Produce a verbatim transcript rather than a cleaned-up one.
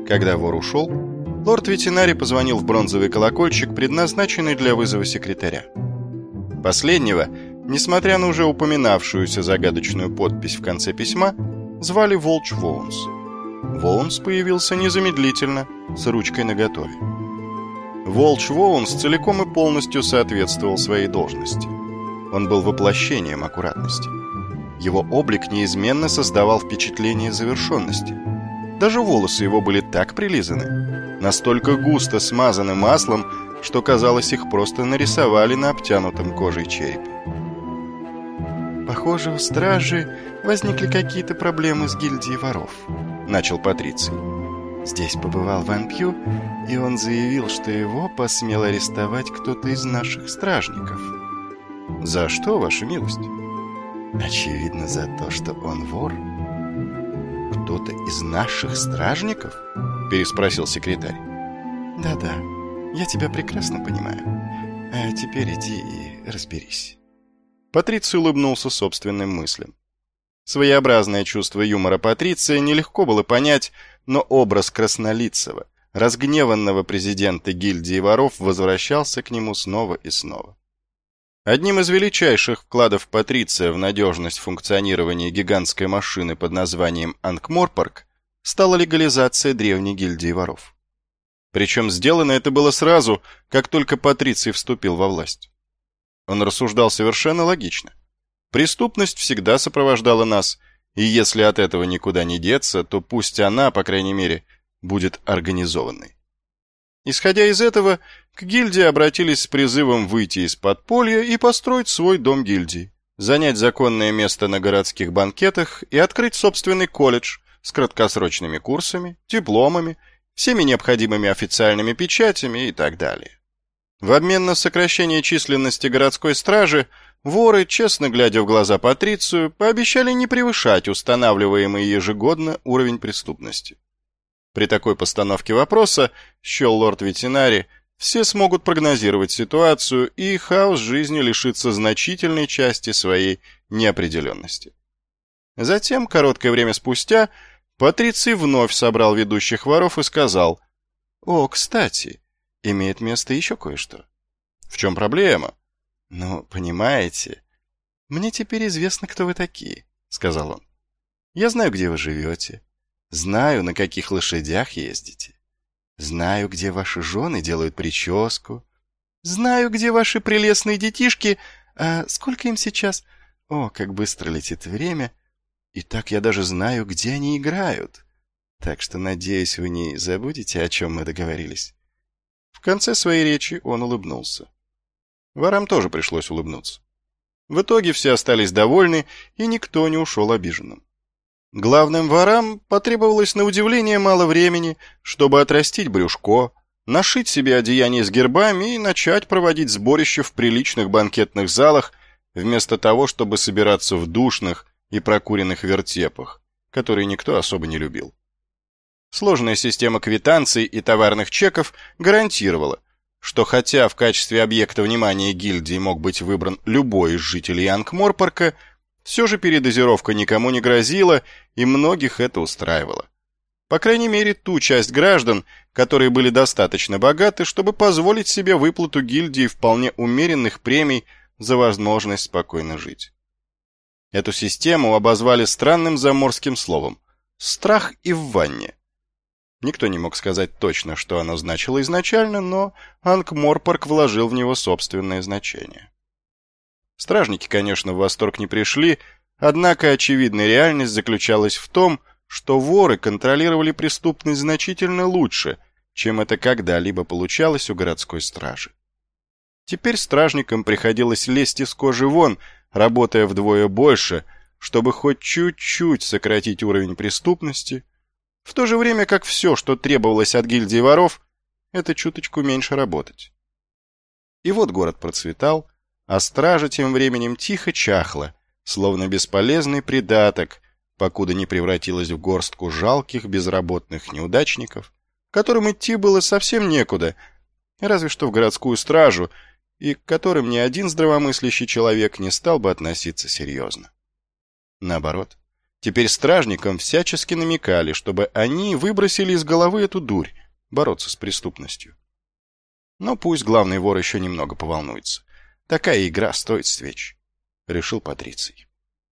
Когда вор ушел, лорд-ветеринарий позвонил в бронзовый колокольчик, предназначенный для вызова секретаря. Последнего, несмотря на уже упоминавшуюся загадочную подпись в конце письма, звали Волч Воунс. Воунс появился незамедлительно, с ручкой наготове. Волч Воунс целиком и полностью соответствовал своей должности. Он был воплощением аккуратности. Его облик неизменно создавал впечатление завершенности. Даже волосы его были так прилизаны, настолько густо смазаны маслом, что, казалось, их просто нарисовали на обтянутом кожей черепе. «Похоже, у стражи возникли какие-то проблемы с гильдией воров», — начал Патриций. «Здесь побывал Ван Пью, и он заявил, что его посмел арестовать кто-то из наших стражников». «За что, ваша милость?» «Очевидно, за то, что он вор». «Кто-то из наших стражников?» — переспросил секретарь. «Да-да, я тебя прекрасно понимаю. А теперь иди и разберись». Патриций улыбнулся собственным мыслям. Своеобразное чувство юмора Патриция нелегко было понять, но образ краснолицего, разгневанного президента гильдии воров возвращался к нему снова и снова. Одним из величайших вкладов Патриция в надежность функционирования гигантской машины под названием Анкморпорк стала легализация древней гильдии воров. Причем сделано это было сразу, как только Патриций вступил во власть. Он рассуждал совершенно логично. Преступность всегда сопровождала нас, и если от этого никуда не деться, то пусть она, по крайней мере, будет организованной. Исходя из этого, к гильдии обратились с призывом выйти из подполья и построить свой дом гильдии, занять законное место на городских банкетах и открыть собственный колледж с краткосрочными курсами, дипломами, всеми необходимыми официальными печатями и так далее. В обмен на сокращение численности городской стражи, воры, честно глядя в глаза Патрицию, пообещали не превышать устанавливаемый ежегодно уровень преступности. При такой постановке вопроса, счел лорд-ветеринарий, все смогут прогнозировать ситуацию, и хаос жизни лишится значительной части своей неопределенности. Затем, короткое время спустя, Патриций вновь собрал ведущих воров и сказал: «О, кстати, имеет место еще кое-что». «В чем проблема?» «Ну, понимаете, мне теперь известно, кто вы такие», — сказал он. «Я знаю, где вы живете. Знаю, на каких лошадях ездите. Знаю, где ваши жены делают прическу. Знаю, где ваши прелестные детишки. А сколько им сейчас? О, как быстро летит время. И так я даже знаю, где они играют. Так что, надеюсь, вы не забудете, о чем мы договорились». В конце своей речи он улыбнулся. Ворам тоже пришлось улыбнуться. В итоге все остались довольны, и никто не ушел обиженным. Главным ворам потребовалось на удивление мало времени, чтобы отрастить брюшко, нашить себе одеяние с гербами и начать проводить сборище в приличных банкетных залах, вместо того, чтобы собираться в душных и прокуренных вертепах, которые никто особо не любил. Сложная система квитанций и товарных чеков гарантировала, что хотя в качестве объекта внимания гильдии мог быть выбран любой из жителей Анкморпорка, все же передозировка никому не грозила, и многих это устраивало. По крайней мере, ту часть граждан, которые были достаточно богаты, чтобы позволить себе выплату гильдии вполне умеренных премий за возможность спокойно жить. Эту систему обозвали странным заморским словом «страх и в ванне». Никто не мог сказать точно, что оно значило изначально, но Анкморпорк вложил в него собственное значение. Стражники, конечно, в восторг не пришли, однако очевидная реальность заключалась в том, что воры контролировали преступность значительно лучше, чем это когда-либо получалось у городской стражи. Теперь стражникам приходилось лезть из кожи вон, работая вдвое больше, чтобы хоть чуть-чуть сократить уровень преступности, в то же время как все, что требовалось от гильдии воров, это чуточку меньше работать. И вот город процветал, а стража тем временем тихо чахла, словно бесполезный придаток, покуда не превратилась в горстку жалких безработных неудачников, которым идти было совсем некуда, разве что в городскую стражу, и к которым ни один здравомыслящий человек не стал бы относиться серьезно. Наоборот, Теперь стражникам всячески намекали, чтобы они выбросили из головы эту дурь, бороться с преступностью. Но пусть главный вор еще немного поволнуется. Такая игра стоит свеч, решил Патриций.